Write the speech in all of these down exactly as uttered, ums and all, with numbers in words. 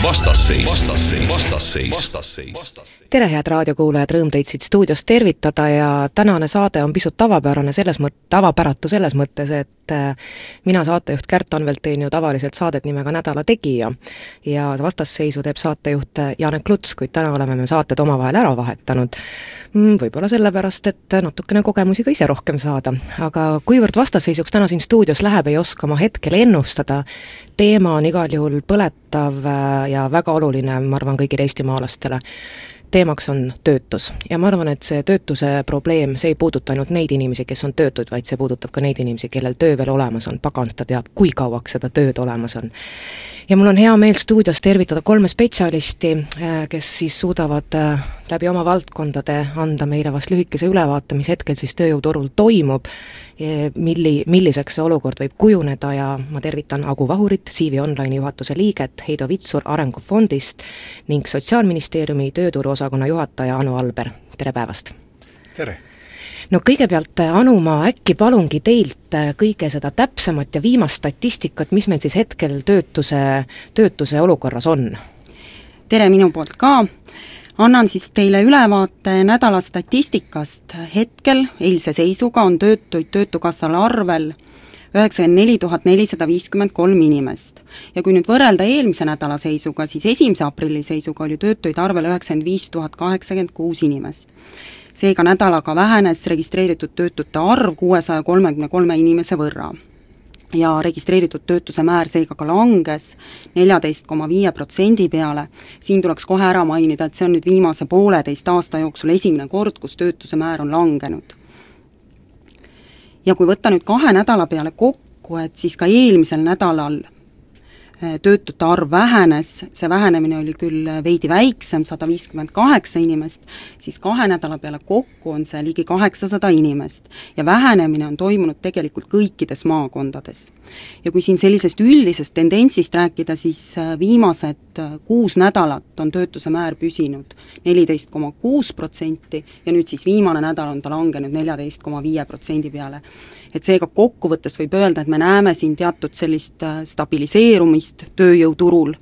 Vastasseis. Vastasseis. Vastasseis. Vastasseis. Tere, head raadiokuulajad, rõõm teid siit stuudios tervitada ja tänane saade on pisut tavapärane selles mõt-, tavapäratu selles mõttes, et mina saatejuht Kärt Anvelt teen ju tavaliselt saadet nimega Nädala tegija ja vastasseisu teeb saatejuht Janek Luts, kuid täna oleme me saated omavahel ära vahetanud. Võib-olla sellepärast, et natukene kogemusi ka ise rohkem saada, aga kuivõrd vastasseisuks täna siin stuudios läheb, ei oska ma hetkel ennustada. Teema on igal juhul põletav ja väga oluline, ma arvan, kõigile eestimaalastele. Teemaks on töötus ja ma arvan, et see töötuse probleem, see ei puuduta ainult neid inimesi, kes on töötud, vaid see puudutab ka neid inimesi, kellel töö veel olemas on, pagan seda teab, kui kauaks seda tööd olemas on. Ja mul on hea meel stuudios tervitada kolme spetsialisti, kes siis suudavad läbi oma valdkondade anda meile vast lühikese ülevaate, mis hetkel siis tööjõuturul toimub, milli, milliseks see olukord võib kujuneda ja ma tervitan Agu Vahurit, C V Online juhatuse liiget, Heido Vitsur Arengufondist ning Sotsiaalministeeriumi tööturuosakonna juhataja Anu Alber. Tere päevast! Tere! No kõigepealt, Anu, ma äkki palungi teilt kõige seda täpsemat ja viimast statistikat, mis meil siis hetkel töötuse, töötuse olukorras on? Tere minu poolt ka! Annan siis teile ülevaate nädala statistikast. Hetkel eilse seisuga on töötuid töötukassal arvel üheksakümmend neli tuhat nelisada viiskümmend kolm inimest. Ja kui nüüd võrrelda eelmise nädala seisuga, siis esimese aprilli seisuga oli töötuid arvel üheksakümmend viis tuhat kaheksakümmend kuus inimest. Seega nädalaga vähenes registreeritud töötute arv kuuesaja kolmekümne kolme inimese võrra. Ja registreeritud töötuse määr seega ka langes neljateist koma viis protsendi peale. Siin tuleks kohe ära mainida, et see on nüüd viimase pooleteist aasta jooksul esimene kord, kus töötuse määr on langenud. Ja kui võtta nüüd kahe nädala peale kokku, et siis ka eelmisel nädalal töötute arv vähenes, see vähenemine oli küll veidi väiksem, sada viiskümmend kaheksa inimest, siis kahe nädala peale kokku on see ligi kaheksasada inimest ja vähenemine on toimunud tegelikult kõikides maakondades. Ja kui siin sellisest üldisest tendentsist rääkida, siis viimased kuus nädalat on töötuse määr püsinud neliteist koma kuus protsenti ja nüüd siis viimane nädal on ta langenud neljateist koma viis protsendi peale. Et seega kokkuvõttes võib öelda, et me näeme siin teatud sellist stabiliseerumist tööjõuturul.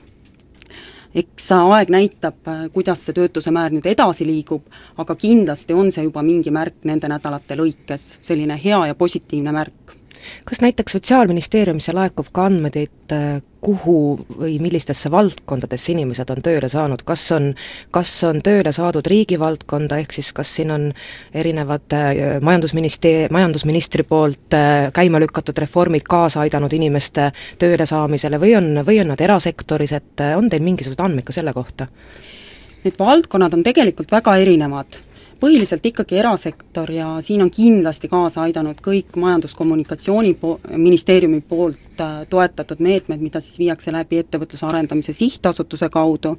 Eks aeg näitab, kuidas see töötuse määr nüüd edasi liigub, aga kindlasti on see juba mingi märk nende nädalate lõikes, selline hea ja positiivne märk. Kas näiteks Sotsiaalministeeriumisse laekub ka andmed, et kuhu või millistesse valdkondadesse inimesed on tööle saanud? Kas on, kas on tööle saadud riigivaldkonda, ehk siis kas siin on erinevad majandusministri, majandusministri poolt käima lükatud reformid kaasa aidanud inimeste tööle saamisele või on, või on nad erasektoris, et on teil mingisugused andmed ka selle kohta? Need valdkonnad on tegelikult väga erinevad. Põhiliselt ikkagi erasektor ja siin on kindlasti kaasa aidanud kõik majandus-kommunikatsiooni po- ministeeriumi poolt toetatud meetmed, mida siis viiakse läbi ettevõtluse arendamise sihtasutuse kaudu.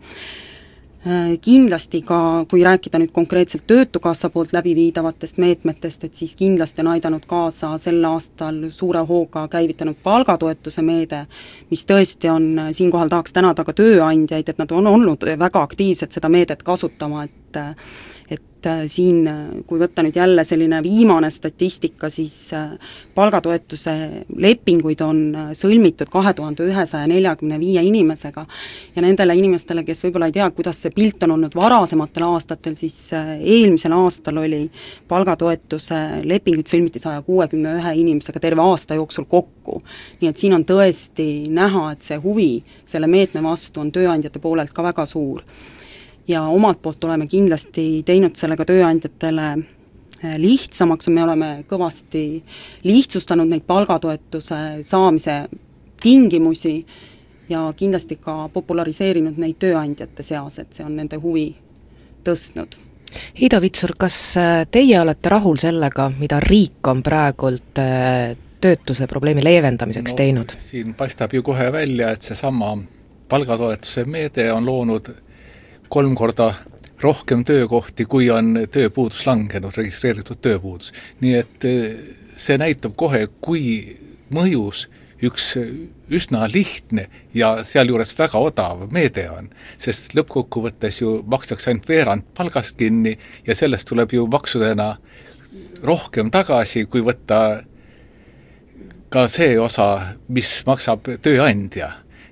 Kindlasti ka, kui rääkida nüüd konkreetselt töötukassa poolt läbi viidavatest meetmetest, et siis kindlasti on aidanud kaasa sel aastal suure hooga käivitanud palgatoetuse meede, mis tõesti on, siinkohal tahaks tänada ka tööandjaid, et nad on olnud väga aktiivsed seda meedet kasutama, et et siin, kui võtta nüüd jälle selline viimane statistika, siis palgatoetuse lepinguid on sõlmitud kahe tuhande ühesaja neljakümne viie inimesega ja nendele inimestele, kes võib-olla ei tea, kuidas see pilt on olnud varasematel aastatel, siis eelmisel aastal oli palgatoetuse lepinguid sõlmiti saja kuuekümne ühe inimesega terve aasta jooksul kokku. Nii et siin on tõesti näha, et see huvi selle meetme vastu on tööandjate poolelt ka väga suur. Ja omalt poolt oleme kindlasti teinud sellega tööandjatele lihtsamaks, me oleme kõvasti lihtsustanud neid palgatoetuse saamise tingimusi ja kindlasti ka populariseerinud neid tööandjate seas, et see on nende huvi tõstnud. Heido Vitsur, kas teie olete rahul sellega, mida riik on praegult töötuse probleemi leevendamiseks no, teinud? Siin paistab ju kohe välja, et see sama palgatoetuse meede on loonud kolm korda rohkem töökohti, kui on tööpuudus langenud, registreeritud tööpuudus. Nii et see näitab kohe, kui mõjus üks üsna lihtne ja sealjuures väga odav meede on, sest lõppkokkuvõttes ju makstakse ainult veerand palgast kinni ja sellest tuleb ju maksudena rohkem tagasi, kui võtta ka see osa, mis maksab tööandja.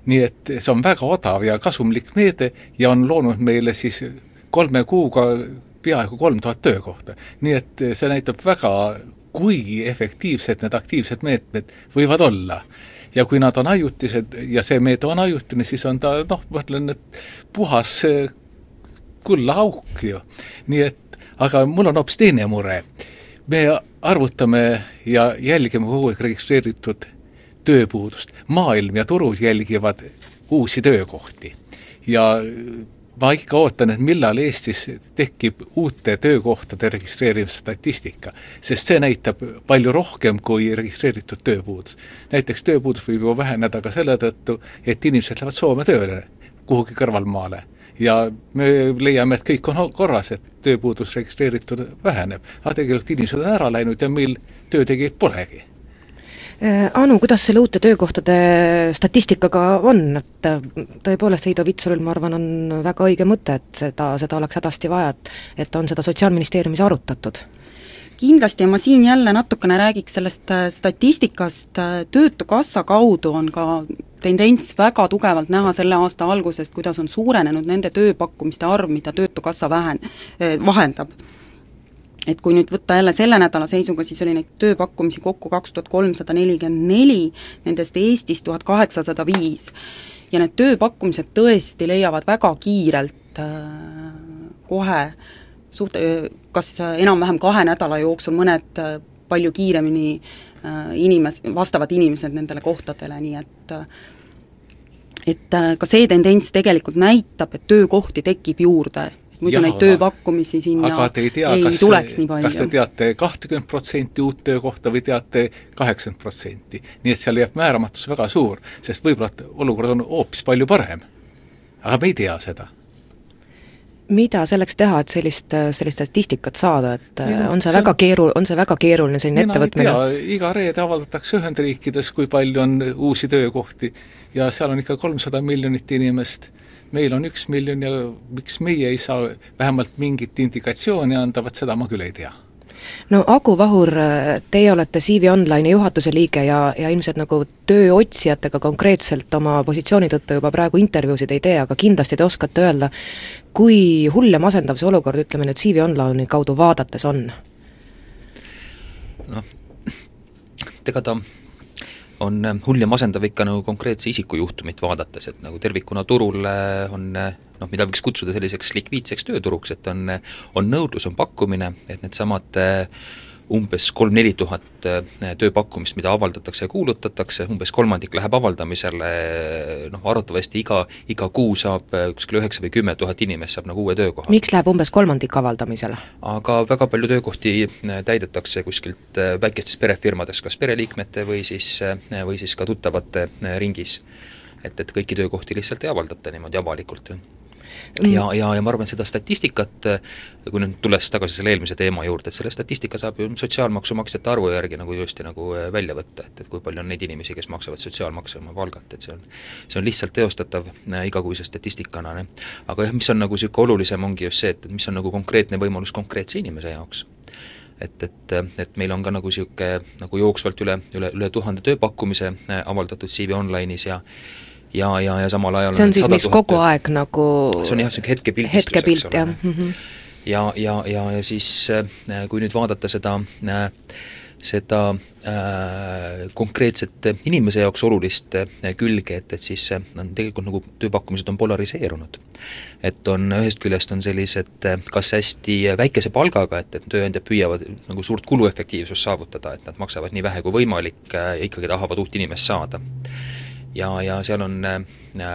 nii et see on väga odav ja kasumlik meede ja on loonud meile siis kolme kuuga peaaegu kolm tuhat töökohta. Nii et see näitab väga, kui efektiivsed need aktiivsed meetmed võivad olla. Ja kui nad on ajutised ja see meede on ajutine, siis on ta, noh, ma ütlen, et puhas kulla auk ju. Nii et, aga mul on hoopis teine mure. Me arvutame ja jälgime kogu aeg registreeritud tööpuudust. Maailm ja turud jälgivad uusi töökohti. Ja ma ikka ootan, et millal Eestis tekib uute töökohtade registreerimise statistika, sest see näitab palju rohkem kui registreeritud tööpuudus. Näiteks tööpuudus võib ju väheneda ka selle tõttu, et inimesed lähevad Soome tööle kuhugi kõrvalmaale. Ja me leiame, et kõik on korras, et tööpuudus registreeritud väheneb. Aga tegelikult inimesed on ära läinud ja meil töötegijaid polegi. Anu, kuidas selle uute töökohtade statistikaga on? Et tõepoolest Heido Vitsuril, ma arvan, on väga õige mõte, et seda, seda oleks hädasti vaja, et, et on seda Sotsiaalministeeriumis arutatud. Kindlasti ja ma siin jälle natukene räägiks sellest statistikast. Töötukassa kaudu on ka tendents väga tugevalt näha selle aasta algusest, kuidas on suurenenud nende tööpakkumiste arv, mida Töötukassa vähen, vahendab. Et kui nüüd võtta jälle selle nädala seisuga, siis oli neid tööpakkumisi kokku kaks tuhat kolmsada nelikümmend neli, nendest Eestis tuhat kaheksasada viis. Ja need tööpakkumised tõesti leiavad väga kiirelt äh, kohe suht, kas enam-vähem kahe nädala jooksul mõned palju kiiremini äh, inimes, vastavad inimesed nendele kohtadele, nii et et äh, ka see tendents tegelikult näitab, et töökohti tekib juurde. Muidu neid tööpakkumisi sinna ei, tea, ei kas, tuleks nii palju. Kas te teate kakskümmend protsenti uut töökohta või teate kaheksakümmend protsenti? Nii et seal jääb määramatus väga suur, sest võib-olla olukord on hoopis palju parem. Aga me ei tea seda. Mida selleks teha, et sellist, sellist statistikat saada, et ja, on, see see väga keeru, on see väga keeruline selline ettevõtmine? Iga reede avaldatakse Ühendriikides, kui palju on uusi töökohti ja seal on ikka kolmsada miljonit inimest. Meil on üks miljon ja miks meie ei saa vähemalt mingit indikatsiooni anda, vaat seda ma küll ei tea. No Aku Vahur, teie olete C V Online juhatuse liige ja, ja ilmselt nagu tööotsijatega konkreetselt oma positsiooni tõttu juba praegu intervjuusid ei tee, aga kindlasti te oskate öelda, kui hull ja masendav see olukord, ütleme nüüd C V Online'i kaudu vaadates on? Noh, tega ta on hull ja masendav ikka nagu konkreetse isiku juhtumit vaadates, et nagu tervikuna turul on, noh, mida võiks kutsuda selliseks likviidseks tööturuks, et on, on nõudlus, on pakkumine, et need samad umbes kolm-neli tuhat tööpakkumist, mida avaldatakse ja kuulutatakse, umbes kolmandik läheb avaldamisele, noh, arvatavasti iga, iga kuu saab ükskõi üheksa või kümme tuhat inimest saab nagu uue töökoha. Miks läheb umbes kolmandik avaldamisele? Aga väga palju töökohti täidetakse kuskilt väikestes perefirmades, kas pereliikmete või siis, või siis ka tuttavate ringis. Et, et kõiki töökohti lihtsalt ei avaldata niimoodi avalikult. Ja, ja, ja ma arvan, et seda statistikat, kui nüüd tulles tagasi selle eelmise teema juurde, et selle statistika saab ju sotsiaalmaksumaksjate arvu järgi nagu just nagu välja võtta, et, et kui palju on neid inimesi, kes maksavad sotsiaalmaksu oma palgalt, et see on, see on lihtsalt teostatav igakuise statistikana. Ne? Aga jah, mis on nagu selline olulisem, ongi just see, et mis on nagu konkreetne võimalus konkreetse inimese jaoks. Et, et, et meil on ka nagu siuke nagu jooksvalt üle, üle, üle tuhande tööpakkumise avaldatud C V Online'is ja ja, ja, ja samal ajal see on siis, mis kogu aeg nagu see on jah, see hetkepildistus, hetkepilt, jah. Mm-hmm. ja, ja, ja, ja siis kui nüüd vaadata seda seda äh, konkreetset inimese jaoks olulist külge, et, et siis on tegelikult nagu tööpakkumised on polariseerunud. Et on ühest küljest on sellised kas hästi väikese palgaga, et, et tööandjad püüavad nagu suurt kuluefektiivsust saavutada, et nad maksavad nii vähe kui võimalik ja ikkagi tahavad uut inimest saada. Ja, ja seal on äh,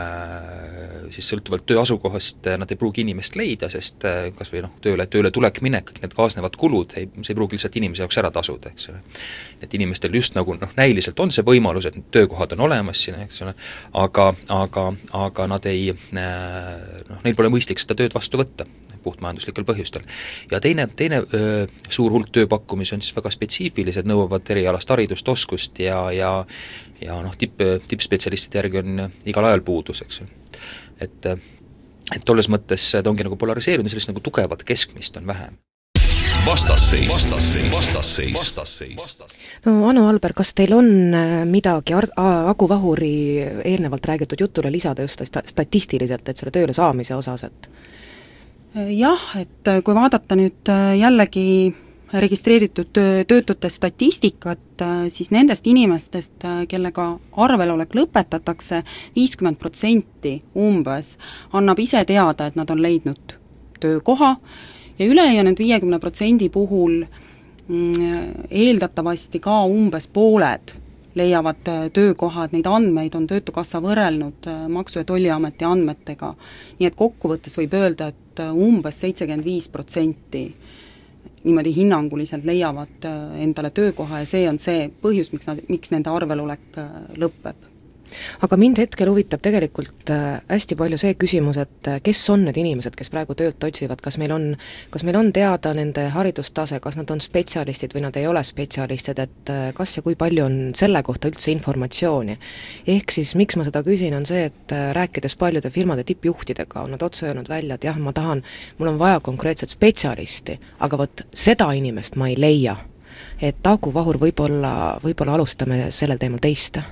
siis sõltuvalt töö asukohast nad ei pruugi inimest leida, sest äh, kas või noh, tööle, tööle tulek minek, need kaasnevad kulud, ei, see ei pruugi lihtsalt inimese jaoks ära tasuda, eks ole. Et inimestel just nagu noh, näiliselt on see võimalus, et töökohad on olemas siin, eks ole, aga, aga, aga nad ei, äh, noh, neil pole mõistlik seda tööd vastu võtta puhtmajanduslikel põhjustel. Ja teine, teine öö, suur hulk tööpakkumisi on siis väga spetsiifilised, nõuavad erialast haridust, oskust ja, ja, ja noh, tipp, tippspetsialistide järgi on igal ajal puudus, eks. Et, et tolles mõttes ta ongi nagu polariseerinud, sellist nagu tugevat keskmist on vähem. vastasseis, vastasseis, vastasseis, vastasseis, vastasseis. No Anu Alber, kas teil on midagi Ar- Agu Vahuri eelnevalt räägitud jutule lisada just sta- statistiliselt, et selle tööle saamise osas, et jah, et kui vaadata nüüd jällegi registreeritud töö, töötute statistikat, siis nendest inimestest, kellega arvelolek lõpetatakse, viiskümmend protsenti umbes annab ise teada, et nad on leidnud töökoha ja ülejäänud viiekümne protsendi puhul mm, eeldatavasti ka umbes pooled leiavad töökoha, et neid andmeid on Töötukassa võrrelnud Maksu- ja Tolliameti andmetega. Nii et kokkuvõttes võib öelda, et umbes seitsekümmend viis protsenti niimoodi hinnanguliselt leiavad endale töökoha ja see on see põhjus, miks nad, miks nende arvelolek lõpeb. aga mind hetkel huvitab tegelikult hästi palju see küsimus, et kes on need inimesed, kes praegu töölt otsivad, kas meil on, kas meil on teada nende haridustase, kas nad on spetsialistid või nad ei ole spetsialistid, et kas ja kui palju on selle kohta üldse informatsiooni. Ehk siis miks ma seda küsin, on see, et rääkides paljude firmade tippjuhtidega, on nad otse öelnud välja, et jah, ma tahan, mul on vaja konkreetset spetsialisti, aga vot seda inimest ma ei leia. Et Agu Vahur võib-olla, võib-olla alustame sellel teemal teist.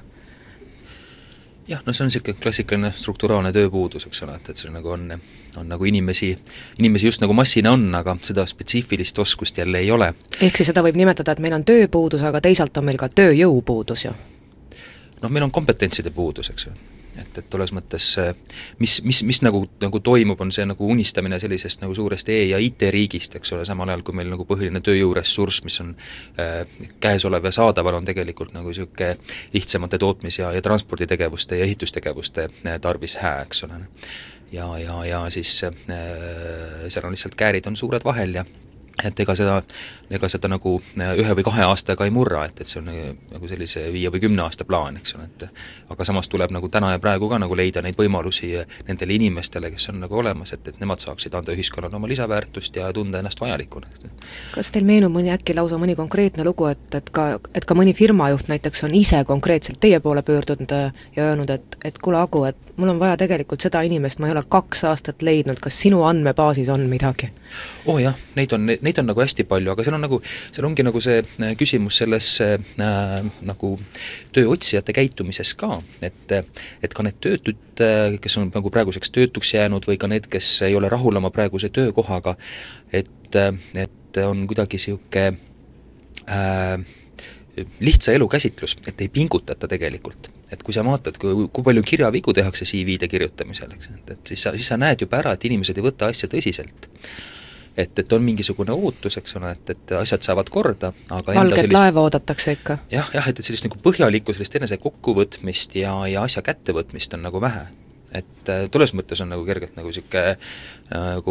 jah, no see on niisugune klassikaline strukturaalne tööpuudus, eks ole, et, et see nagu on, on nagu inimesi, inimesi just nagu massina on, aga seda spetsiifilist oskust jälle ei ole. Ehk siis seda võib nimetada, et meil on tööpuudus, aga teisalt on meil ka tööjõupuudus ju? Noh, meil on kompetentside puudus, eks ju. Et, et tolles mõttes, mis, mis, mis nagu, nagu toimub, on see nagu unistamine sellisest nagu suurest E- ja I T-riigist, eks ole, samal ajal kui meil nagu põhiline tööjõuressurss, mis on äh, käesolev ja saadaval, on tegelikult nagu niisugune lihtsamate tootmis- ja, ja transporditegevuste ja ehitustegevuste tarvis hää, eks ole. Ja, ja, ja siis äh, seal on lihtsalt käärid on suured vahel ja et ega seda, ega seda nagu ühe või kahe aastaga ei murra, et, et see on nagu sellise viie või kümne aasta plaan, eks ole, et aga samas tuleb nagu täna ja praegu ka nagu leida neid võimalusi nendele inimestele, kes on nagu olemas, et, et nemad saaksid anda ühiskonnale oma lisaväärtust ja tunda ennast vajalikuna. Kas teil meenub mõni äkki lausa mõni konkreetne lugu, et, et ka, et ka mõni firmajuht näiteks on ise konkreetselt teie poole pöördunud ja öelnud, et, et kuule Agu, et mul on vaja tegelikult seda inimest, ma ei ole kaks aastat leidnud, kas sinu andmebaasis on midagi? Oh jah, neid on, neid on nagu hästi palju, aga seal on nagu, seal ongi nagu see küsimus selles äh, nagu tööotsijate käitumises ka, et, et ka need töötud, kes on nagu praeguseks töötuks jäänud või ka need, kes ei ole rahul oma praeguse töökohaga, et, et on kuidagi sihuke äh, lihtsa elu käsitlus, et ei pingutata tegelikult. Et kui sa vaatad, kui, kui palju kirjavigu tehakse C V-de kirjutamisel, eks, et, et siis, sa, siis sa näed juba ära, et inimesed ei võta asja tõsiselt. Et, et on mingisugune ootus, eks ole, et, et asjad saavad korda, aga valget sellist, laeva oodatakse ikka. jah, jah, et, et sellist nagu põhjalikku, sellist enese kokkuvõtmist ja, ja asja kättevõtmist on nagu vähe. Et tolles mõttes on nagu kergelt nagu sihuke nagu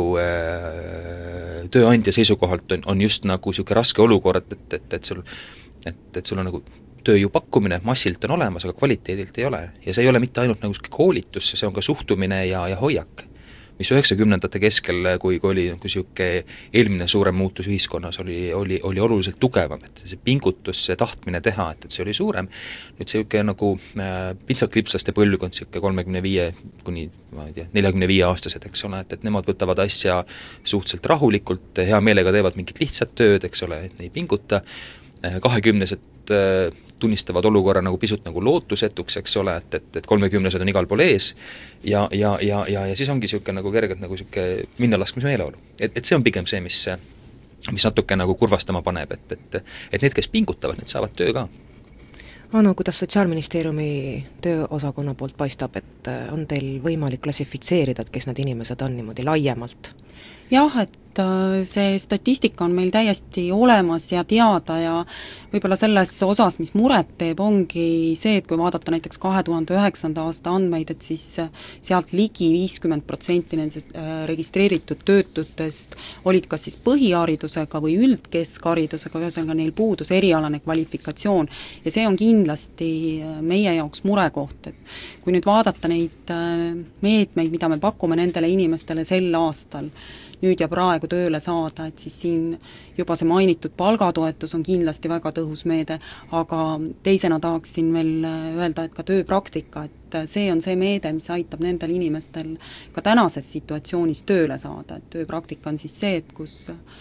äh, tööandja seisukohalt on, on just nagu sihuke raske olukord, et, et, et sul et, et sul on nagu tööjõu pakkumine massilt on olemas, aga kvaliteedilt ei ole. Ja see ei ole mitte ainult nagu koolitus, see on ka suhtumine ja, ja hoiak, mis üheksakümnendate keskel, kui, kui oli nagu sihuke eelmine suurem muutus ühiskonnas, oli, oli, oli oluliselt tugevam, et see pingutus, see tahtmine teha, et, et see oli suurem. Nüüd sihuke nagu äh, pintsaklipsaste põlvkond, sihuke kolmekümne viie kuni ma ei tea, neljakümne viie aastased, eks ole, et, et nemad võtavad asja suhteliselt rahulikult, hea meelega teevad mingit lihtsat tööd, eks ole, et ei pinguta, kahekümnesed tunnistavad olukorra nagu pisut nagu lootusetuks, eks ole, et, et, et kolmekümnesed on igal pool ees ja, ja, ja, ja, ja siis ongi sihuke nagu kergelt nagu sihuke minnalaskmise meeleolu. Et, et see on pigem see, mis, mis natuke nagu kurvastama paneb, et, et, et need, kes pingutavad, need saavad töö ka. Anu, kuidas Sotsiaalministeeriumi tööosakonna poolt paistab, et on teil võimalik klassifitseerida, et kes need inimesed on niimoodi laiemalt? Jah, et see statistika on meil täiesti olemas ja teada ja võib-olla selles osas, mis muret teeb, ongi see, et kui vaadata näiteks kahe tuhande üheksanda aasta andmeid, et siis sealt ligi viiskümmend protsenti nendest registreeritud töötutest olid kas siis põhiharidusega või üldkeskharidusega, ühesõnaga neil puudus erialane kvalifikatsioon ja see on kindlasti meie jaoks murekoht, et kui nüüd vaadata neid meetmeid, mida me pakume nendele inimestele sel aastal, nüüd ja praegu tööle saada, et siis siin juba see mainitud palgatoetus on kindlasti väga tõhus meede, aga teisena tahaksin veel öelda, et ka tööpraktika, et see on see meede, mis aitab nendel inimestel ka tänases situatsioonis tööle saada, et tööpraktika on siis see, et kus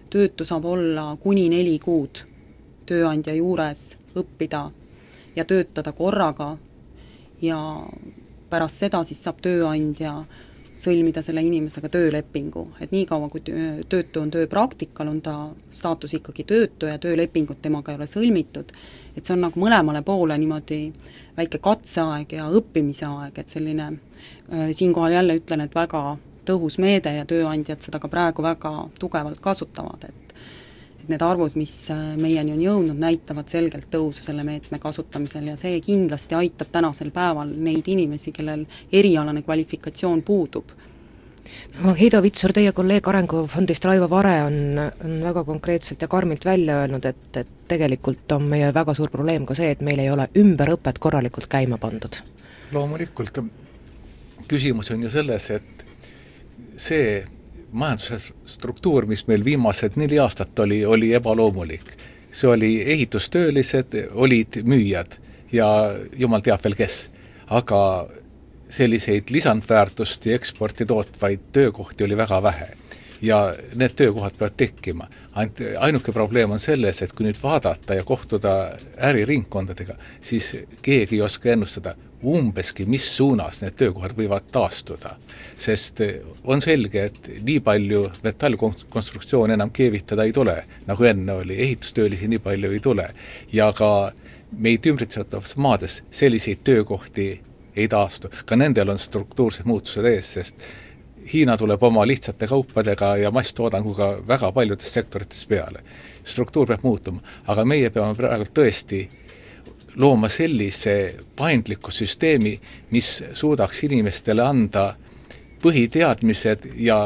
töötu saab olla kuni neli kuud tööandja juures, õppida ja töötada korraga ja pärast seda siis saab tööandja sõlmida selle inimesega töölepingu, et nii kaua, kui töötu on tööpraktikal, on ta staatus ikkagi töötu ja töölepingut temaga ei ole sõlmitud, et see on nagu mõlemale poole niimoodi väike katseaeg ja õppimise aeg, et selline äh, siinkohal jälle ütlen, et väga tõhus meede ja tööandjad seda ka praegu väga tugevalt kasutavad, et et need arvud, mis meieni on jõudnud, näitavad selgelt tõusu selle meetme kasutamisel ja see kindlasti aitab tänasel päeval neid inimesi, kellel erialane kvalifikatsioon puudub. No Heido Vitsur, teie kolleeg Arengufondist Raivo Vare on, on väga konkreetselt ja karmilt välja öelnud, et, et tegelikult on meie väga suur probleem ka see, et meil ei ole ümberõpet korralikult käima pandud. Loomulikult, küsimus on ju selles, et see majanduse struktuur, mis meil viimased neli aastat oli, oli ebaloomulik. See oli ehitustöölised, olid müüjad ja jumal teab veel kes. Aga selliseid lisandväärtust ja eksporti tootvaid töökohti oli väga vähe. Ja need töökohad peavad tekkima. Ainuke probleem on selles, et kui nüüd vaadata ja kohtuda äriringkondadega, siis keegi ei oska ennustada umbeski, mis suunas need töökohad võivad taastuda. Sest on selge, et nii palju metallkonstruktsioon enam keevitada ei tule, nagu enne oli, ehitustöölisi nii palju ei tule. Ja ka meid ümbritsetavas maades selliseid töökohti ei taastu. Ka nendel on struktuursed muutused ees, sest Hiina tuleb oma lihtsate kaupadega ja masstoodanguga väga paljudes sektorites peale. Struktuur peab muutuma, aga meie peame praegu tõesti looma sellise paindliku süsteemi, mis suudaks inimestele anda põhiteadmised ja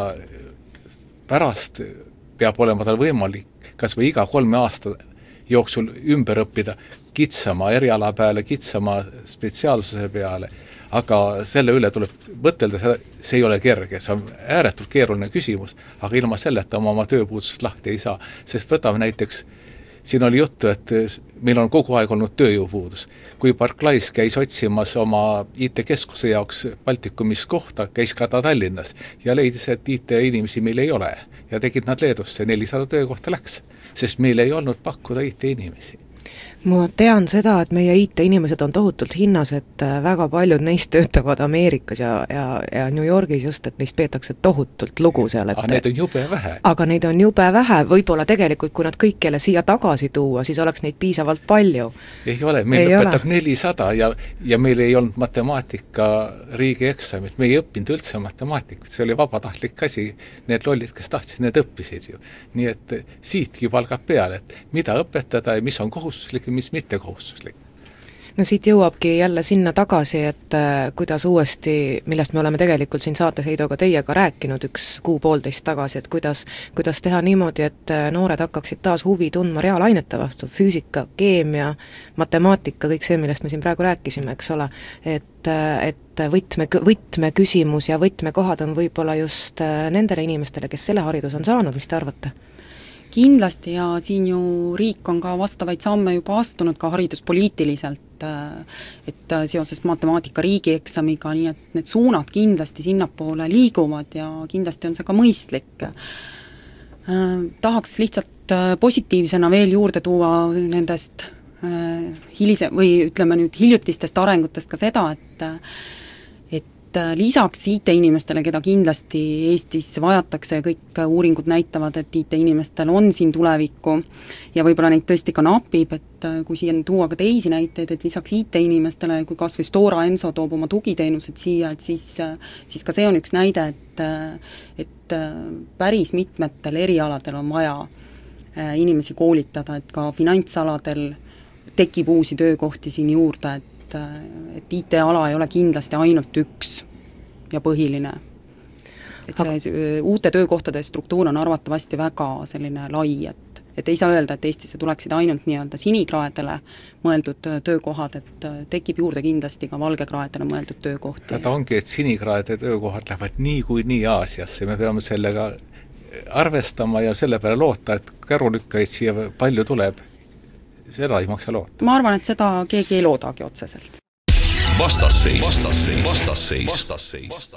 pärast peab olema tal võimalik kas või iga kolme aasta jooksul ümber õppida kitsama eriala peale, kitsama spetsiaalsuse peale, aga selle üle tuleb mõtelda, see ei ole kerge, see on ääretult keeruline küsimus, aga ilma selleta oma oma tööpuudusest lahti ei saa, sest võtame näiteks siin oli juttu, et meil on kogu aeg olnud tööjõupuudus. Kui Barclays käis otsimas oma I T-keskuse jaoks Baltikumis kohta, käis ka ta Tallinnas ja leidis, et I T-inimesi meil ei ole ja tegid nad Leedusse, nelisada töökohta läks, sest meil ei olnud pakkuda I T-inimesi. Ma tean seda, et meie I T-inimesed on tohutult hinnas, et väga paljud neist töötavad Ameerikas ja, ja, ja New Yorgis just, et neist peetakse tohutult lugu seal. Et... Aga neid on jube vähe. Aga neid on jube vähe, võib-olla tegelikult, kui nad kõik jälle siia tagasi tuua, siis oleks neid piisavalt palju. Ei ole, meil ei lõpetab ole. nelisada ja, ja meil ei olnud matemaatika riigi eksamit, me ei õppinud üldse matemaatikut, see oli vabatahtlik asi, need lollid, kes tahtsid, need õppisid ju. Nii et siitki palgab peale, et mida õpetada ja mis on kohustuslik, mis mitte kohustuslik. No siit jõuabki jälle sinna tagasi, et äh, kuidas uuesti, millest me oleme tegelikult siin saates Heidoga teiega rääkinud üks kuu poolteist tagasi, et kuidas, kuidas teha niimoodi, et noored hakkaksid taas huvi tundma reaalainete vastu, füüsika, keemia, matemaatika, kõik see, millest me siin praegu rääkisime, eks ole, et, et võtme, võtme küsimus ja võtmekohad on võib-olla just nendele inimestele, kes selle haridus on saanud, mis te arvate? Kindlasti ja siin ju riik on ka vastavaid samme juba astunud ka hariduspoliitiliselt, et seoses matemaatika riigieksamiga, nii et need suunad kindlasti sinnapoole liiguvad ja kindlasti on see ka mõistlik. Tahaks lihtsalt positiivsena veel juurde tuua nendest hilise, või ütleme nüüd hiljutistest arengutest ka seda, et lisaks I T-inimestele, keda kindlasti Eestis vajatakse ja kõik uuringud näitavad, et I T-inimestel on siin tulevikku ja võib-olla neid tõesti ka napib, et kui siia tuua ka teisi näiteid, et lisaks I T-inimestele, kui kas või Stora Enso toob oma tugiteenused siia, et siis, siis ka see on üks näide, et, et päris mitmetel erialadel on vaja inimesi koolitada, et ka finantsaladel tekib uusi töökohti siin juurde, et et I T-ala ei ole kindlasti ainult üks ja põhiline. Et see uute töökohtade struktuur on arvatavasti väga selline lai, et, et ei saa öelda, et Eestisse tuleksid ainult nii-öelda sinikraedele mõeldud töökohad, et tekib juurde kindlasti ka valgekraedele mõeldud töökohti. Ta ongi, et sinikraede töökohad lähevad nii kui nii Aasiasse, me peame sellega arvestama ja selle peale loota, et kärulükkaid siia palju tuleb. Seda ei maksa loota. Ma arvan, et seda keegi ei loodagi otseselt. Vastasseis. Vastasseis. Vastasseis. Vastasseis.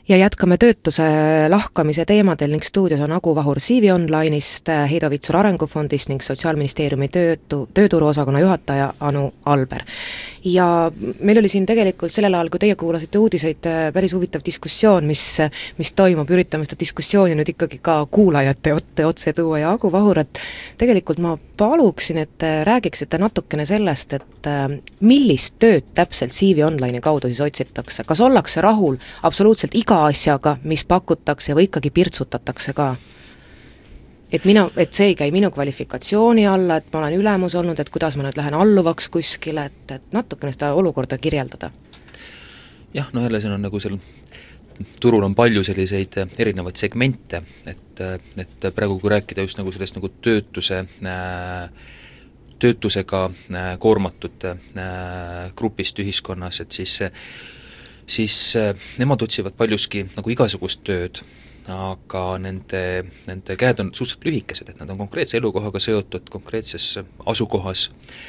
ja jätkame töötuse lahkamise teemadel ning stuudios on Agu Vahur C V Online'ist, Heido Vitsur Arengufondist ning Sotsiaalministeeriumi töötu, tööturuosakonna juhataja Anu Alber. Ja meil oli siin tegelikult sellel ajal, kui teie kuulasite uudiseid, päris huvitav diskussioon, mis, mis toimub, üritame seda diskussiooni nüüd ikkagi ka kuulajate otte otse tuua ja Agu Vahur, et tegelikult ma paluksin, et räägiksite natukene sellest, et millist tööd täpselt C V Online'i kaudu siis otsitakse, kas ollakse rahul absoluutselt iga asjaga, mis pakutakse või ikkagi pirtsutatakse ka. Et, mina, et see ei käi minu kvalifikatsiooni alla, et ma olen ülemus olnud, et kuidas ma nüüd lähen alluvaks kuskile, et, et natukene seda olukorda kirjeldada. Jah, no jälle siin on nagu seal turul on palju selliseid erinevaid segmente, et, et praegu kui rääkida just nagu sellest nagu töötuse töötusega koormatud grupist ühiskonnas, et siis siis nemad otsivad paljuski nagu igasugust tööd, aga nende, nende käed on suhteliselt lühikesed, et nad on konkreetse elukohaga seotud, konkreetses asukohas,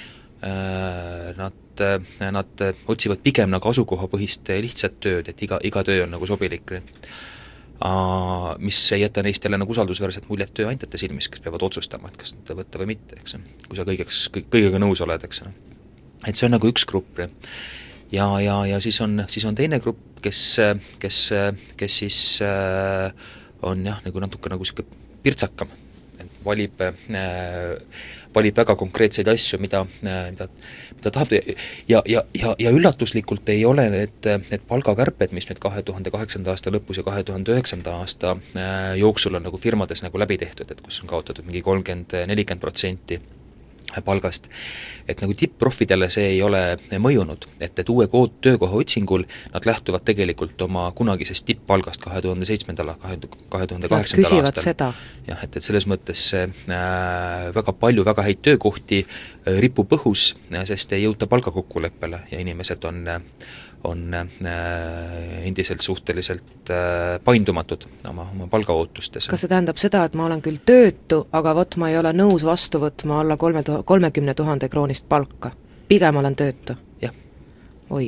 nad, nad otsivad pigem nagu asukohapõhist lihtsat tööd, et iga, iga töö on nagu sobilik, mis ei jäta neist jälle nagu usaldusväärset muljet tööandjate silmis, kes peavad otsustama, et kas nad võtta või mitte, eks, kui sa kõigeks, kõigega nõus oled, eks. Et see on nagu üks grupp, ja, ja, ja siis on, siis on teine grupp, kes, kes, kes siis äh, on jah, nagu natuke nagu siuke pirtsakam, valib, äh, valib väga konkreetseid asju, mida, mida, mida tahab ja, ja, ja, ja üllatuslikult ei ole need, need palgakärped, mis nüüd kahe tuhande kaheksanda aasta lõpus ja kahe tuhande üheksanda aasta äh, jooksul on nagu firmades nagu läbi tehtud, et kus on kaotatud mingi kolmkümmend nelikümmend protsenti palgast, et nagu tipp-profidele see ei ole mõjunud, et, et uue kood töökoha otsingul nad lähtuvad tegelikult oma kunagisest tipp-palgast kahe tuhande seitsmendal, kahe tuhande kaheksandal aastal. Jah, et, et selles mõttes äh, väga palju väga häid töökohti äh, ripub õhus, sest ei jõuta palgakokkuleppele ja inimesed on on äh, endiselt suhteliselt äh, paindumatud oma, oma palgaootustes. Kas see tähendab seda, et ma olen küll töötu, aga vot ma ei ole nõus vastu võtma alla kolmekümne tuhande kroonist palka? Pigem olen töötu? Jah. Oi.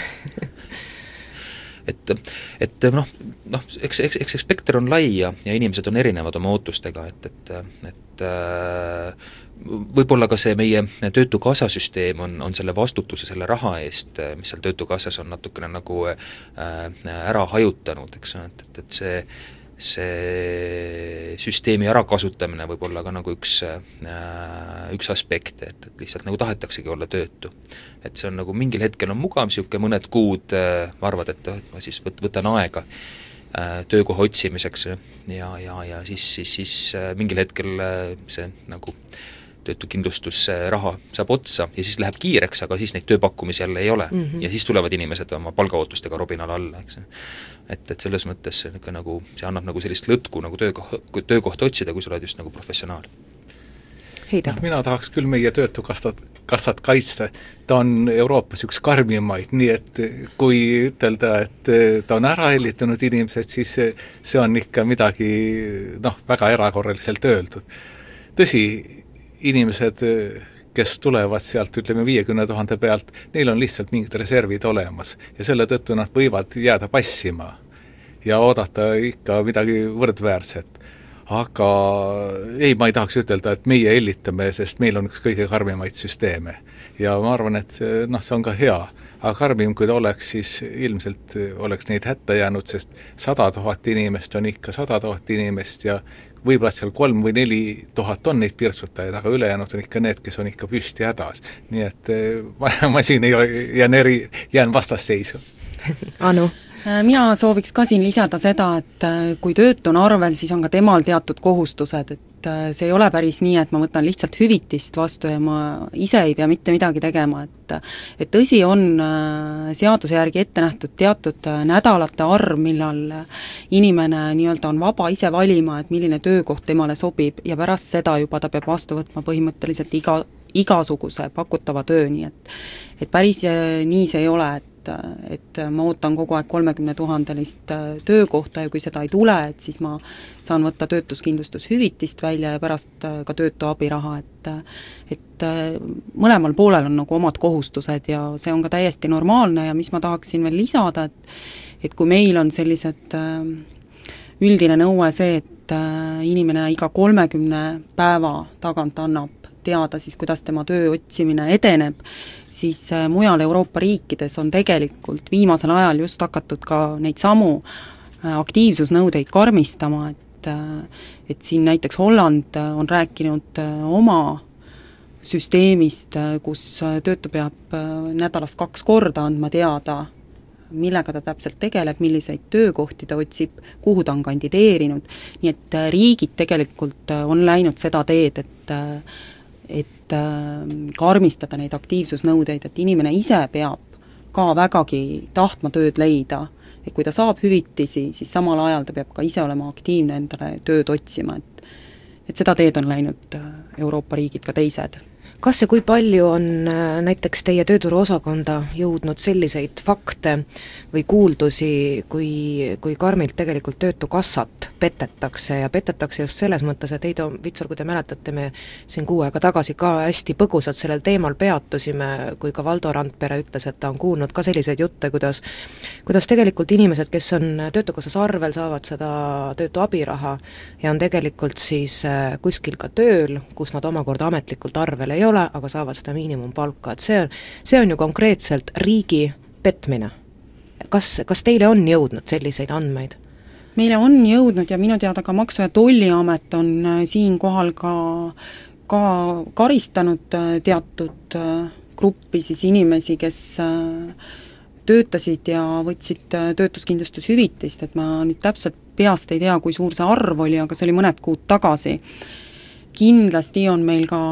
et, et noh, noh eks, eks, eks spekter on lai ja, ja inimesed on erinevad oma ootustega, et, et, et äh, võib-olla ka see meie töötukassa süsteem on, on selle vastutuse, selle raha eest, mis seal töötukassas on natukene nagu äh, ära hajutanud, eks, et, et, et see, see süsteemi ärakasutamine võib olla ka nagu üks, äh, üks aspekt, et, et lihtsalt nagu tahetaksegi olla töötu. Et see on nagu mingil hetkel on mugav, siuke mõned kuud äh, arvad, et, et ma siis võt, võtan aega äh, töökoha otsimiseks ja, ja, ja siis, siis, siis äh, mingil hetkel äh, see nagu töötukindlustusraha saab otsa ja siis läheb kiireks, aga siis neid tööpakkumisi jälle ei ole mm. -hmm. Ja siis tulevad inimesed oma palgaootustega robinal alla, eks. Et, et selles mõttes see, nagu, see annab nagu sellist lõtku nagu töökoht, töökohta otsida, kui sa oled just nagu professionaal. No, mina tahaks küll meie töötukassat kassat kaitsta, ta on Euroopas üks karmimaid, nii et kui ütelda, et ta on ära hellitanud inimesed, siis see on ikka midagi noh, väga erakorraliselt öeldud. Tõsi, inimesed, kes tulevad sealt, ütleme, viiekümne tuhande pealt, neil on lihtsalt mingid reservid olemas ja selle tõttu nad võivad jääda passima ja oodata ikka midagi võrdväärset. Aga ei, ma ei tahaks ütelda, et meie ellitame, sest meil on üks kõige karmimaid süsteeme ja ma arvan, et noh, see on ka hea, aga karmim, kui ta oleks, siis ilmselt oleks neid hätta jäänud, sest sada tuhat inimest on ikka sada tuhat inimest ja võib-olla seal kolm või neli tuhat on neid pirtsutajaid, aga ülejäänud on ikka need, kes on ikka püsti hädas. Nii et ma, ma siin ei ole, jään, eri, jään vastasseisu. Anu? Mina sooviks ka siin lisada seda, et kui töötu on arvel, siis on ka temal teatud kohustused, et see ei ole päris nii, et ma võtan lihtsalt hüvitist vastu ja ma ise ei pea mitte midagi tegema, et et tõsi on seaduse järgi ette nähtud teatud nädalate arv, millal inimene nii-öelda on vaba ise valima, et milline töökoht temale sobib ja pärast seda juba ta peab vastu võtma põhimõtteliselt iga, igasuguse pakutava töö, nii et et päris nii see ei ole, et et, et ma ootan kogu aeg kolmekümne tuhandelist töökohta ja kui seda ei tule, et siis ma saan võtta töötuskindlustushüvitist välja ja pärast ka töötu abiraha, et et mõlemal poolel on nagu omad kohustused ja see on ka täiesti normaalne ja mis ma tahaksin veel lisada, et et kui meil on sellised üldine nõue see, et inimene iga kolmekümne päeva tagant annab teada siis, kuidas tema töö otsimine edeneb, siis mujal Euroopa riikides on tegelikult viimasel ajal just hakatud ka neid samu aktiivsusnõudeid karmistama, et, et siin näiteks Holland on rääkinud oma süsteemist, kus töötu peab nädalas kaks korda andma teada, millega ta täpselt tegeleb, milliseid töökohti ta otsib, kuhu ta on kandideerinud, nii et riigid tegelikult on läinud seda teed, et et karmistada neid aktiivsusnõudeid, et inimene ise peab ka vägagi tahtma tööd leida, et kui ta saab hüvitisi, siis samal ajal ta peab ka ise olema aktiivne endale tööd otsima, et et seda teed on läinud Euroopa riigid ka teised. Kas ja kui palju on näiteks teie tööturuosakonda jõudnud selliseid fakte või kuuldusi, kui, kui karmilt tegelikult Töötukassat petetakse ja petetakse just selles mõttes, et Heido Vitsur, kui te mäletate, me siin kuu aega tagasi ka hästi põgusalt sellel teemal peatusime, kui ka Valdo Randpere ütles, et ta on kuulnud ka selliseid jutte, kuidas kuidas tegelikult inimesed, kes on Töötukassas arvel, saavad seda töötu abiraha ja on tegelikult siis kuskil ka tööl, kus nad omakorda ametlikult arvel ei ole, aga saavad seda miinimumpalka, et see on, see on ju konkreetselt riigi petmine. Kas, kas teile on jõudnud selliseid andmeid? Meile on jõudnud ja minu teada ka Maksu- ja Tolliamet on siinkohal ka, ka karistanud teatud gruppi siis inimesi, kes töötasid ja võtsid töötuskindlustushüvitist, et ma nüüd täpselt peast ei tea, kui suur see arv oli, aga see oli mõned kuud tagasi. Kindlasti on meil ka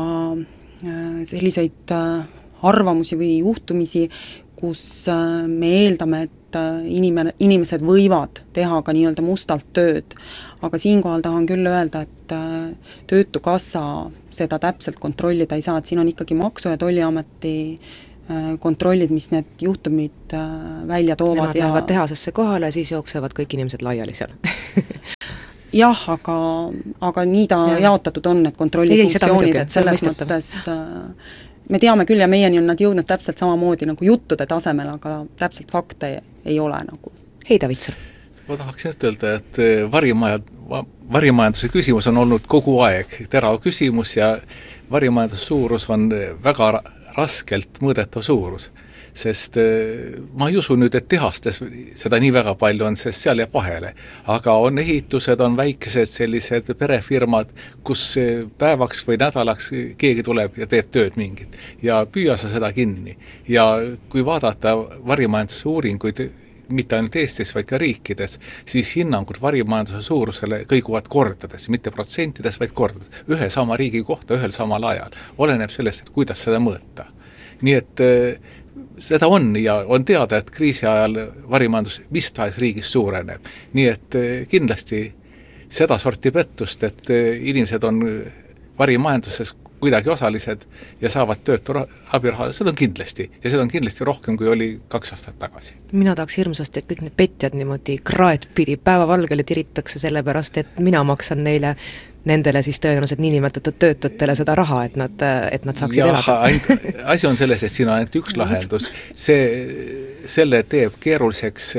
selliseid arvamusi või juhtumisi, kus me eeldame, et inimene, inimesed võivad teha ka nii-öelda mustalt tööd, aga siinkohal tahan küll öelda, et Töötukassa seda täpselt kontrollida ei saa, et siin on ikkagi Maksu- ja Tolliameti kontrollid, mis need juhtumid välja toovad. Nemad ja lähevad tehasesse kohale ja siis jooksevad kõik inimesed laiali seal jah, aga, aga nii ta ja. jaotatud on, et kontrollifunktsioonid, et selles mõttes me teame küll ja meieni on nad jõudnud täpselt samamoodi nagu juttude tasemel, aga täpselt fakte ei ole nagu. Heido Vitsur. Ma tahaksin ütelda, et varimaja, varimajanduse küsimus on olnud kogu aeg terav küsimus ja varimajanduse suurus on väga raskelt mõõdetav suurus. Sest ma ei usu nüüd, et tehastes seda nii väga palju on, sest seal jääb vahele. Aga on ehitused, on väikesed sellised perefirmad, kus päevaks või nädalaks keegi tuleb ja teeb tööd mingit. Ja püüa sa seda kinni. Ja kui vaadata varimajanduse uuringuid, mitte ainult Eestis, vaid ka riikides, siis hinnangud varimajanduse suurusele kõiguvad kordades, mitte protsentides, vaid kordades. Ühe sama riigi kohta, ühel samal ajal. Oleneb sellest, et kuidas seda mõõta. Nii et seda on ja on teada, et kriisi ajal varimajandus mis tahes riigis suureneb. Nii et kindlasti seda sorti pettust, et inimesed on varimajanduses kuidagi osalised ja saavad töötu abiraha, seda on kindlasti. Ja seda on kindlasti rohkem, kui oli kaks aastat tagasi. Mina tahaks hirmsasti, et kõik need petjad niimoodi kraed pidi päevavalgele tiritakse sellepärast, et mina maksan neile nendele siis tõenäoliselt niinimetatud töötutele seda raha, et nad, et nad saaksid ja, elada. Asi on selles, et siin on ainult üks lahendus. See, selle teeb keeruliseks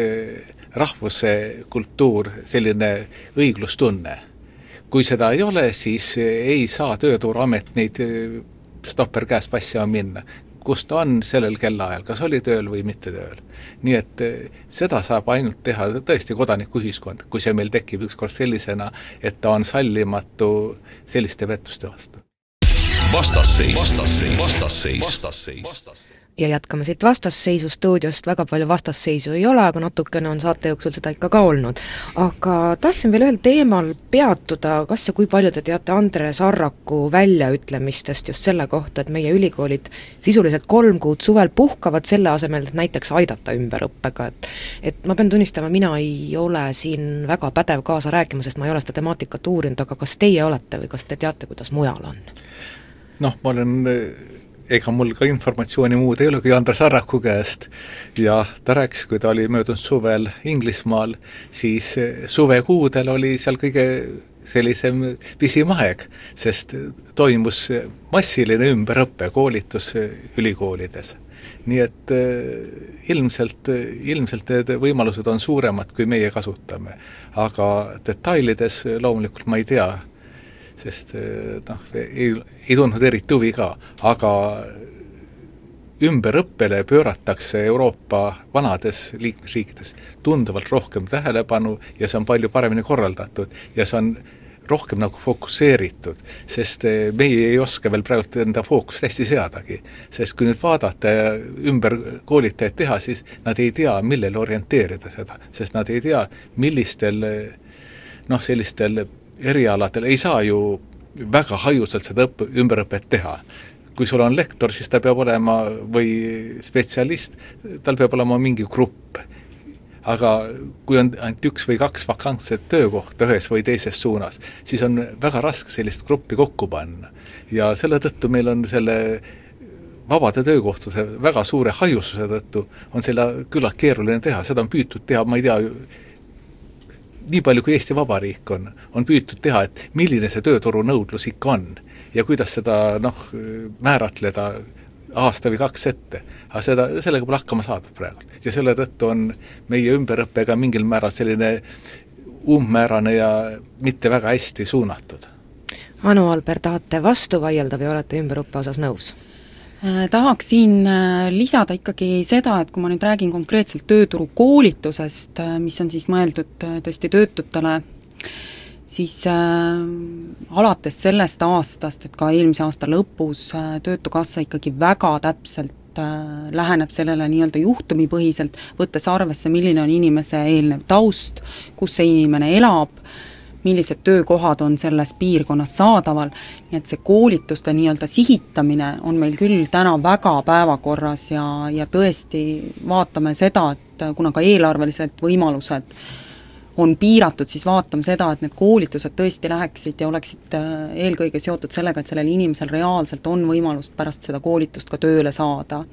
rahvuse kultuur, selline õiglustunne. Kui seda ei ole, siis ei saa Tööturuamet neid stopper käest passia minna. Kus ta on sellel kellaajal, kas oli tööl või mitte tööl. Nii et seda saab ainult teha tõesti kodanikuühiskond, kui see meil tekib ükskord sellisena, et ta on sallimatu selliste pettuste vastu. Vastasseis, vastasseis, vastasseis, vastasseis, vastasseis. Ja jätkame siit vastasseisu stuudiost, väga palju vastasseisu ei ole, aga natukene on saate jooksul seda ikka ka olnud. Aga tahtsin veel ühel teemal peatuda, kas ja kui palju te teate Andres Arraku väljaütlemistest just selle kohta, et meie ülikoolid sisuliselt kolm kuud suvel puhkavad selle asemel, et näiteks aidata ümberõppega. Et, et ma pean tunnistama, mina ei ole siin väga pädev kaasa rääkima, sest ma ei ole seda temaatikat uurinud, aga kas teie olete või kas te teate, kuidas mujal on? Noh, ma olen ega mul ka informatsiooni muud ei ole kui Andres Arraku käest ja ta rääkis, kui ta oli möödunud suvel Inglismaal, siis suvekuudel oli seal kõige sellisem pisim aeg, sest toimus massiline ümberõppe, koolitus ülikoolides. Nii et ilmselt, ilmselt need võimalused on suuremad, kui meie kasutame, aga detailides loomulikult ma ei tea, sest noh, ei, ei tundnud eriti huvi ka, aga ümberõppele pööratakse Euroopa vanades liikmesriikides tunduvalt rohkem tähelepanu ja see on palju paremini korraldatud ja see on rohkem nagu fokusseeritud, sest meie ei oska veel praegu enda fookust hästi seadagi, sest kui nüüd vaadata ja ümber koolitajaid teha, siis nad ei tea, millele orienteerida seda, sest nad ei tea, millistel noh, sellistel erialadel ei saa ju väga hajusalt seda õppe, ümberõpet teha. Kui sul on lektor, siis ta peab olema, või spetsialist, tal peab olema mingi grupp. Aga kui on ainult üks või kaks vakantset töökohta ühes või teises suunas, siis on väga raske sellist gruppi kokku panna. Ja selle tõttu meil on selle vabade töökohtade väga suure hajususe tõttu on selle küllalt keeruline teha. Seda on püütud teha, ma ei tea, nii palju kui Eesti Vabariik on, on püütud teha, et milline see tööturu nõudlus ikka on ja kuidas seda noh, määratleda aasta või kaks ette. Aga seda, sellega pole hakkama saadud praegu. Ja selle tõttu on meie ümberõppega mingil määral selline umbmäärane ja mitte väga hästi suunatud. Anu Alber, tahate vastu vaielda või olete ümberõppe osas nõus? Tahaks siin lisada ikkagi seda, et kui ma nüüd räägin konkreetselt tööturu koolitusest, mis on siis mõeldud tõesti töötutele, siis äh, alates sellest aastast, et ka eelmise aasta lõpus äh, Töötukassa ikkagi väga täpselt äh, läheneb sellele nii-öelda juhtumipõhiselt, võttes arvesse, milline on inimese eelnev taust, kus see inimene elab, millised töökohad on selles piirkonnas saadaval, nii et see koolituste nii-öelda sihitamine on meil küll täna väga päevakorras ja, ja tõesti vaatame seda, et kuna ka eelarveliselt võimalused on piiratud, siis vaatame seda, et need koolitused tõesti läheksid ja oleksid eelkõige seotud sellega, et sellel inimesel reaalselt on võimalust pärast seda koolitust ka tööle saada.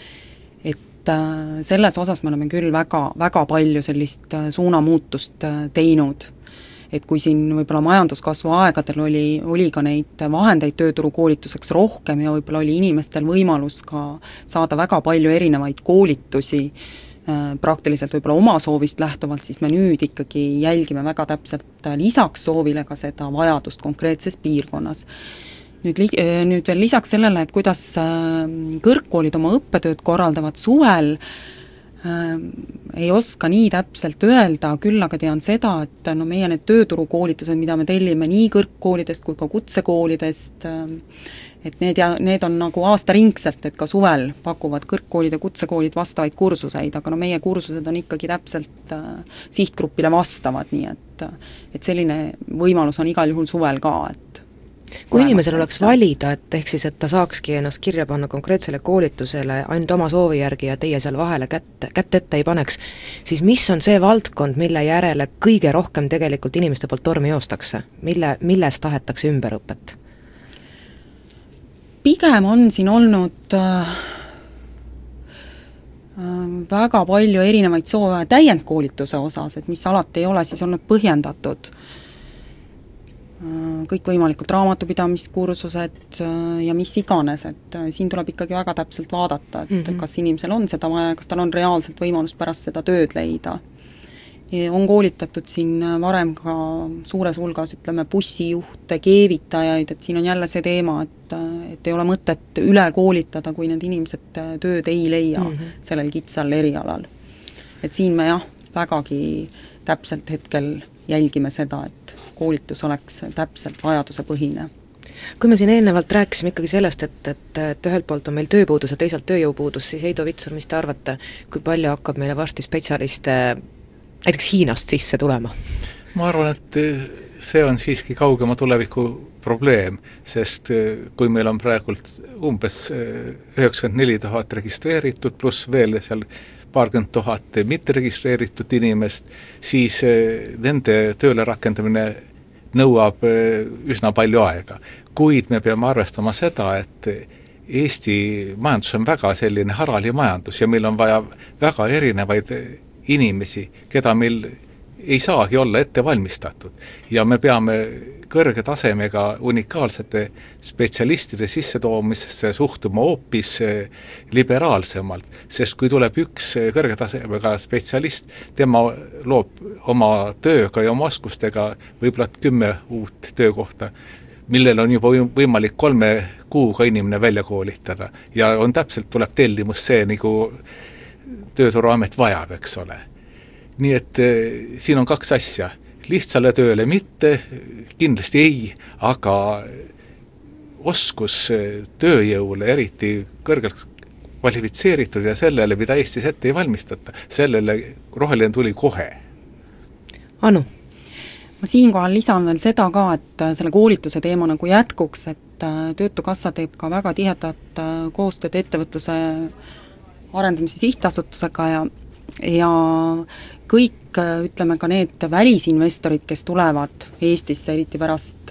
Et selles osas me oleme küll väga, väga palju sellist suunamuutust teinud. Et kui siin võib-olla majanduskasvu aegadel oli, oli ka neid vahendeid tööturu koolituseks rohkem ja võib-olla oli inimestel võimalus ka saada väga palju erinevaid koolitusi praktiliselt võib-olla oma soovist lähtuvalt, siis me nüüd ikkagi jälgime väga täpselt lisaks soovile ka seda vajadust konkreetses piirkonnas. Nüüd, li- nüüd veel lisaks sellele, et kuidas kõrgkoolid oma õppetööd korraldavad suvel, äh, ei oska nii täpselt öelda, küll aga tean seda, et no meie need tööturukoolitused, mida me tellime nii kõrgkoolidest kui ka kutsekoolidest, äh, et need, ja, need on nagu aastaringselt, et ka suvel pakuvad kõrgkoolid ja kutsekoolid vastavaid kursuseid, aga no meie kursused on ikkagi täpselt äh, sihtgrupile vastavad, nii et, et selline võimalus on igal juhul suvel ka, et kui inimesel oleks valida, et ehk siis, et ta saakski ennast kirja panna konkreetsele koolitusele ainult oma soovi järgi ja teie seal vahele kätte, kätt ette ei paneks, siis mis on see valdkond, mille järele kõige rohkem tegelikult inimeste poolt tormi joostakse? Mille, milles tahetakse ümberõpet? Pigem on siin olnud äh, väga palju erinevaid soove täiendkoolituse osas, et mis alati ei ole siis olnud põhjendatud. Äh, kõik võimalikud raamatupidamiskursused äh, ja mis iganes, et äh, siin tuleb ikkagi väga täpselt vaadata, et mm -hmm. kas inimesel on seda vaja, kas tal on reaalselt võimalus pärast seda tööd leida. Ja on koolitatud siin varem ka suures hulgas, ütleme, bussijuhte, keevitajaid, et siin on jälle see teema, et, et ei ole mõtet üle koolitada, kui need inimesed tööd ei leia mm -hmm. sellel kitsal erialal. Et siin me jah, vägagi täpselt hetkel jälgime seda, et koolitus oleks täpselt vajadusepõhine. Kui me siin eelnevalt rääkisime ikkagi sellest, et, et, et ühelt poolt on meil tööpuudus ja teisalt tööjõupuudus, siis Heido Vitsur, mis te arvate, kui palju hakkab meile varsti spetsialiste näiteks Hiinast sisse tulema? Ma arvan, et see on siiski kaugema tuleviku probleem, sest kui meil on praegult umbes üheksakümmend neli tuhat registreeritud, pluss veel seal paarkümmend tuhat mitte registreeritud inimest, siis nende tööle rakendamine nõuab üsna palju aega. Kuid me peame arvestama seda, et Eesti majandus on väga selline harali majandus ja meil on vaja väga erinevaid inimesi, keda meil ei saagi olla ette valmistatud. Ja me peame kõrge tasemega unikaalsete spetsialistide sissetoomisesse suhtuma hoopis liberaalsemalt, sest kui tuleb üks kõrge tasemega spetsialist, tema loob oma tööga ja oma oskustega võib-olla kümme uut töökohta, millel on juba võimalik kolme kuuga inimene välja koolitada ja on täpselt, tuleb tellimus see, nagu Tööturuamet vajab, eks ole. Nii et siin on kaks asja. Lihtsale tööle mitte, kindlasti ei, aga oskus tööjõule eriti kõrgelt kvalifitseeritud ja sellele, mida Eestis ette ei valmistata, sellele roheline tuli kohe. Anu? Ma siinkohal lisan veel seda ka, et selle koolituse teema nagu jätkuks, et Töötukassa teeb ka väga tihedat koostööd ettevõtluse arendamise sihtasutusega ja ja kõik, ütleme ka need välisinvestorid, kes tulevad Eestisse, eriti pärast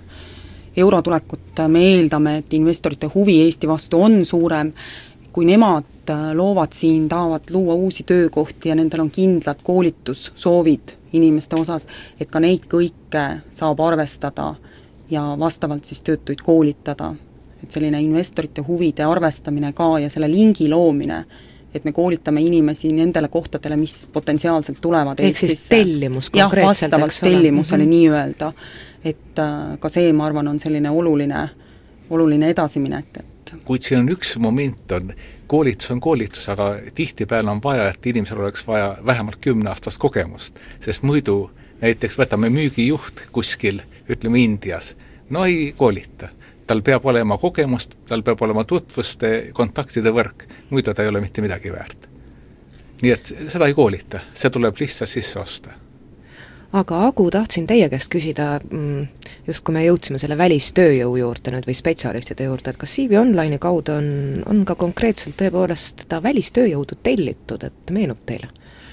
eurotulekut, me eeldame, et investorite huvi Eesti vastu on suurem, kui nemad loovad siin, tahavad luua uusi töökohti ja nendel on kindlad koolitussoovid inimeste osas, et ka neid kõike saab arvestada ja vastavalt siis töötuid koolitada. Et selline investorite huvide arvestamine ka ja selle lingi loomine, et me koolitame inimesi nendele kohtadele, mis potentsiaalselt tulevad Eestisse. Ehk siis tellimus konkreetselt, jah, vastavalt tellimusele mm-hmm. nii öelda. Et ka see, ma arvan, on selline oluline, oluline edasiminek. Et... Kuid siin on üks moment, on, koolitus on koolitus, aga tihtipeale on vaja, et inimesel oleks vaja vähemalt kümne aastast kogemust, sest muidu näiteks võtame müügijuht kuskil, ütleme Indias, no ei koolita. Tal peab olema kogemust, tal peab olema tutvuste, kontaktide võrk, muidu ta ei ole mitte midagi väärt. Nii et seda ei koolita, see tuleb lihtsalt sisse osta. Aga Agu, tahtsin teie käest küsida, just kui me jõudsime selle välistööjõu juurde nüüd või spetsialistide juurde, et kas C V Online'i kaudu on, on ka konkreetselt tõepoolest seda välistööjõudu tellitud, et meenub teile?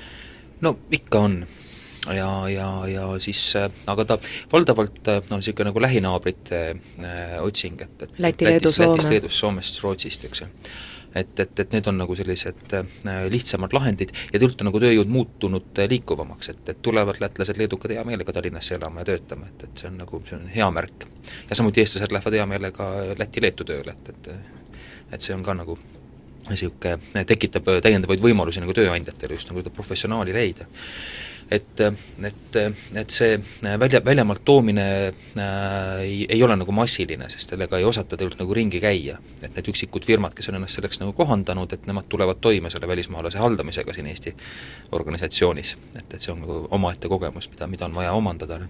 No ikka on. Ja, ja, ja siis, aga ta valdavalt on niisugune nagu lähinaabrite äh, otsing, et, et Läti, Leedu, Soome. Lätist, Leedus, Soomest, Rootsist, eks ju. Et, et, et need on nagu sellised äh, lihtsamad lahendid ja tegelikult on nagu tööjõud muutunud äh, liikuvamaks, et, et tulevad lätlased, leedukad hea meelega Tallinnasse elama ja töötama, et, et see on nagu see on hea märk. Ja samuti eestlased lähevad hea meelega Läti-Leetu tööle, et, et, et see on ka nagu siuke, tekitab täiendavaid võimalusi nagu tööandjatele just nagu professionaali leida. Et, et, et see välja, väljamaalt toomine äh, ei, ei ole nagu massiline, sest sellega ei osata tegelikult nagu ringi käia. Et need üksikud firmad, kes on ennast selleks nagu kohandanud, et nemad tulevad toime selle välismaalase haldamisega siin Eesti organisatsioonis. Et, et see on nagu omaette kogemus, mida, mida on vaja omandada.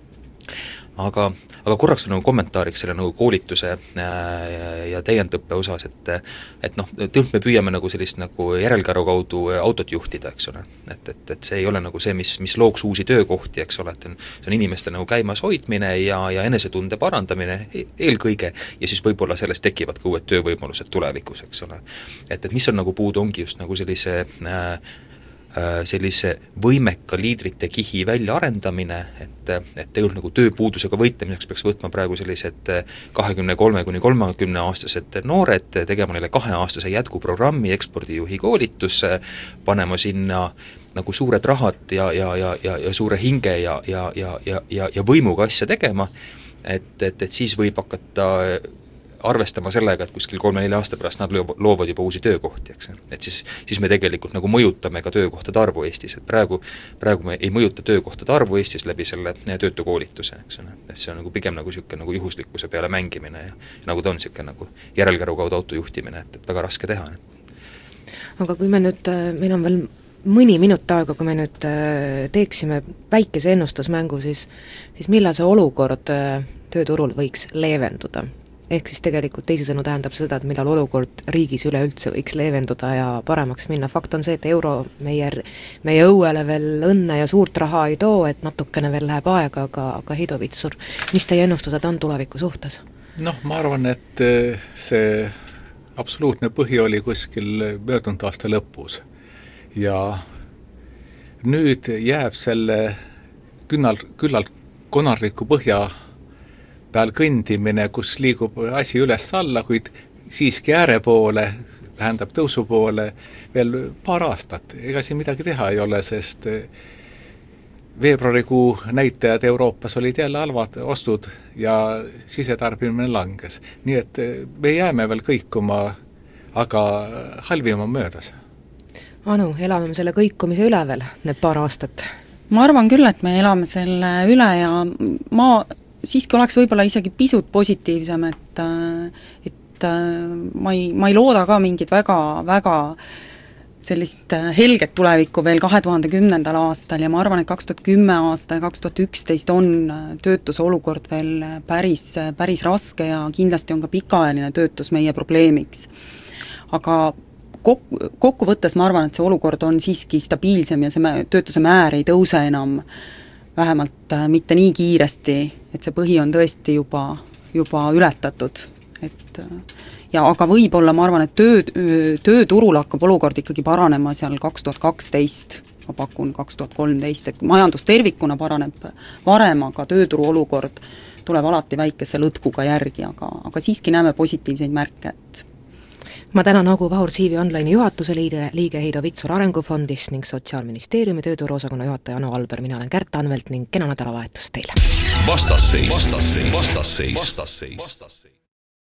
Aga, aga korraks nagu kommentaariks selle nagu koolituse äh, ja täiendõppe osas, et, et noh, tõlt me püüame nagu sellist nagu järelkäru kaudu autot juhtida, eks ole. Et, et, et see ei ole nagu see, mis, mis looks uusi töökohti, eks ole, et see on inimeste nagu käimas hoidmine ja, ja enesetunde parandamine eelkõige ja siis võib-olla sellest tekivad ka uued töövõimalused tulevikus, eks ole. Et, et mis on nagu puudu, ongi just nagu sellise äh, sellise võimeka liidrite kihi välja arendamine, et, et tegelikult nagu tööpuudusega võitlemiseks peaks võtma praegu sellised kahekümne kolme kuni kolmekümne aastased noored, tegema neile kaheaastase jätkuprogrammi, ekspordijuhi koolitus, panema sinna nagu suured rahad ja, ja, ja, ja, ja suure hinge ja, ja, ja, ja, ja, ja võimuga asja tegema, et, et, et siis võib hakata arvestama sellega, et kuskil kolme-nelja aasta pärast nad loovad juba uusi töökohti, eks. Et siis, siis me tegelikult nagu mõjutame ka töökohtade arvu Eestis, et praegu, praegu me ei mõjuta töökohtade arvu Eestis läbi selle töötukoolituse, eks. Et see on nagu pigem nagu siuke nagu juhuslikkuse peale mängimine ja, ja nagu ta on siuke nagu järelkäru kaudu autojuhtimine, et, et väga raske teha. Aga kui me nüüd, meil on veel mõni minut aega, kui me nüüd teeksime väikese ennustusmängu, siis, siis millal see olukord tööturul võiks leevenduda? Ehk siis tegelikult teisisõnu tähendab seda, et millal olukord riigis üleüldse võiks leevenduda ja paremaks minna. Fakt on see, et euro meie, meie õuele veel õnne ja suurt raha ei too, et natukene veel läheb aega, aga, aga Heidovitsur, mis teie ennustused on tuleviku suhtes? Noh, ma arvan, et see absoluutne põhi oli kuskil möödunud aasta lõpus ja nüüd jääb selle künnal, küllalt konarliku põhja peal kõndimine, kus liigub asi üles alla, kuid siiski ääre poole, tähendab tõusu poole veel paar aastat. Ega siin midagi teha ei ole, sest veebruarikuu näitajad Euroopas olid jälle halvad ostud ja sisetarbimine langes. Nii et me jääme veel kõikuma, aga halvim on möödas. Anu, elame selle kõikumise üle veel need paar aastat? Ma arvan küll, et me elame selle üle ja ma siiski oleks võib-olla isegi pisut positiivsem, et, et ma ei, ma ei looda ka mingit väga, väga sellist helget tulevikku veel kahe tuhande kümnendal aastal ja ma arvan, et kaks tuhat kümme aasta ja kaks tuhat üksteist on töötuse olukord veel päris, päris raske ja kindlasti on ka pikaajaline töötus meie probleemiks. Aga kok-, kokku võttes ma arvan, et see olukord on siiski stabiilsem ja see töötuse määr ei tõuse enam vähemalt mitte nii kiiresti, et see põhi on tõesti juba, juba ületatud, et ja aga võib-olla ma arvan, et töö, tööturul hakkab olukord ikkagi paranema seal kaks tuhat kaksteist, ma pakun kaks tuhat kolmteist, et majandus tervikuna paraneb varem, aga tööturu olukord tuleb alati väikese lõtkuga järgi, aga, aga siiski näeme positiivseid märke, et ma tänan Agu Vahur C V Online'i juhatuse liide, liige Heido Vitsur Arengufondist ning Sotsiaalministeeriumi tööturuosakonna juhataja Anu Alber, mina olen Kärt Anvelt ning kena nädalavahetust teile! Vastasseis, vastasseis, vastasseis, vastasseis, vastasseis.